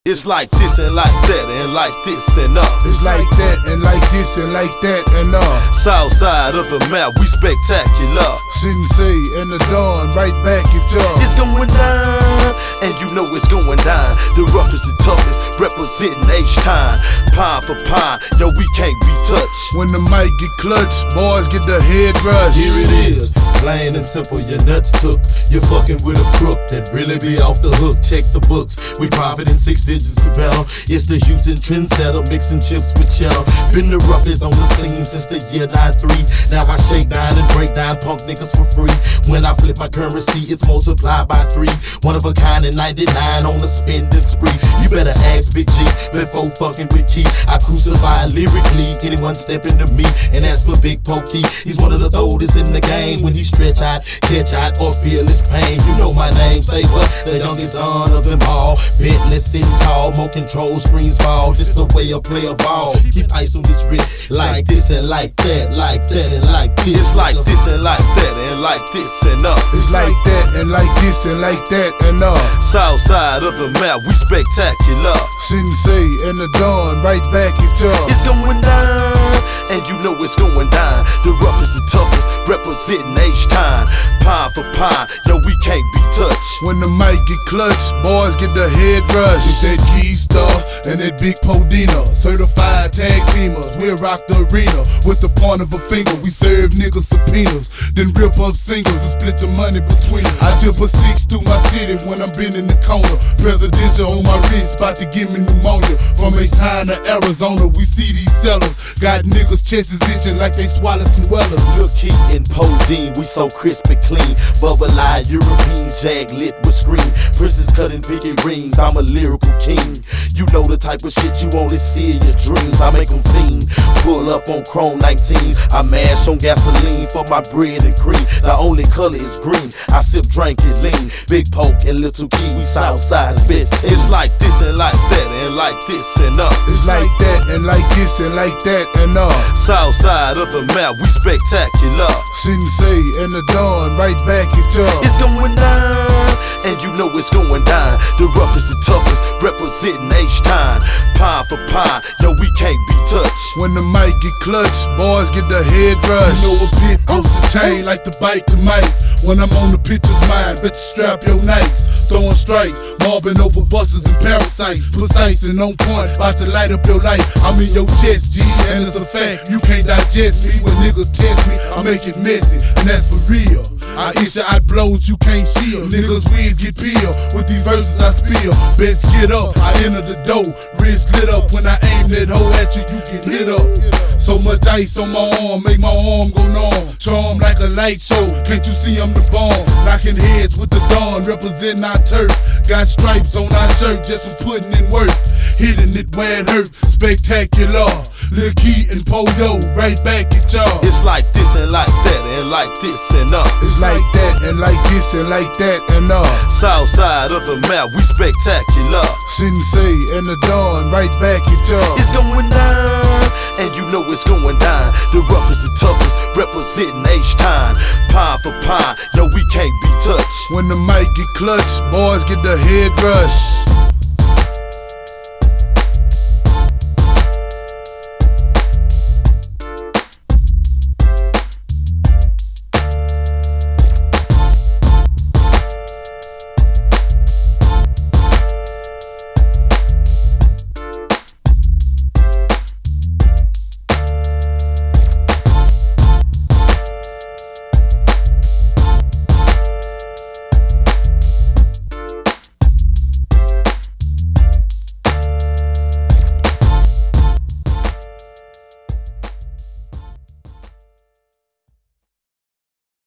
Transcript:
It's like this and like that and like this and It's like that and like this and like that and South side of the map, we spectacular. Sensei and the Don right back at y'all. It's going down, and you know it's going down. The roughest and toughest, representing H-Time. Pine for pine, yo, we can't be touched. When the mic get clutched, boys get the head rush. Here it is, plain and simple, your nuts took. You're fucking with a crook that really be off the hook. Check the books, we profit in 6 digits of better. It's the Houston trendsetter, mixing chips with cheddar. Been the roughest on the scene since the year 93. Now I shake down and break down punk niggas for free. When I flip my currency, it's multiplied by 3. One of a kind in 99 on the spending spree. You better ask Big G before fucking with Key. I crucify lyrically anyone step into me. And as for Big Pokey, he's one of the oldest in the game. When he stretch out, catch out, or feel his pain. You know my name, say what? The youngest Don of them all. Bentley sitting tall, more control screens fall. This the way I play a ball. Keep ice on his wrist, like this and like that, like that and like this. It's like this and like that and like this and It's like that and like this and like that and South side of the map, we spectacular. Sensei and the Don right back at y'all. It's going down, and you know it's going down. The roughest and toughest, representing H-Time. Pine for pine, yo, we can't be touched. When the mic get clutched, boys get the head rush. It's that Key stuff and that Big Podina. Certified tag teamers, we'll rock the arena. With the point of a finger, we serve niggas subpoenas. Then rip up singles and split the money between us. I dip a 6 through my city when I'm been in the corner. Presidential on my wrist, about to give me pneumonia. From H-Time to Arizona, we see these sellers. Got niggas' chests itching like they swallowed some wellers. Look, Key and Podine, we so crisp and clean. Bubble eye, European, jag lit with screen. Princess cutting biggie rings, I'm a lyrical king. You know the type of shit you only see in your dreams. I make them fiend, pull up on Chrome 19. I mash on gasoline for my bread and cream. The only color is green, I sip, drink it lean. Big Poke and Little Key, we Southside's best team. It's like this and like that and like this and It's like that and like this and like that and South side of the map, we spectacular. Sensei and the Don right back at y'all. It's going down, and you know it's going down. The roughest and toughest, representing H-Time. Pine for pine, yo, we can't be touched. When the mic get clutched, boys get the head rush. You know a bit off the chain like the bike to Mike. When I'm on the pitcher's mind, bet you strap your knives. Throwing strikes, mobbing over busters and parasites. Precise and on point, about to light up your life. I'm in your chest, G, and it's a fact. You can't digest me when niggas test me. I make it messy, and that's for real. I issue out blows you can't shield. Niggas' wigs get peeled with these verses I spill. Best get up, I enter the door. Wrist lit up when I aim that hoe at you, you get hit up. So much ice on my arm, make my arm go numb. Charm like a light show, can't you see I'm the bomb? Knocking heads with the Don, representing our turf. Got stripes on our shirt just from putting in work. Hitting it where it hurt, spectacular. Lil Key and Poyo, right back at y'all. It's like this and like that and like this and It's like that and like this and like that and South side of the map, we spectacular. Sensei and the Don right back at y'all. It's going down, and you know it's going down. The roughest and toughest, representing H-Time. Pine for pine, yo, we can't be touched. When the mic get clutched, boys get the head rush.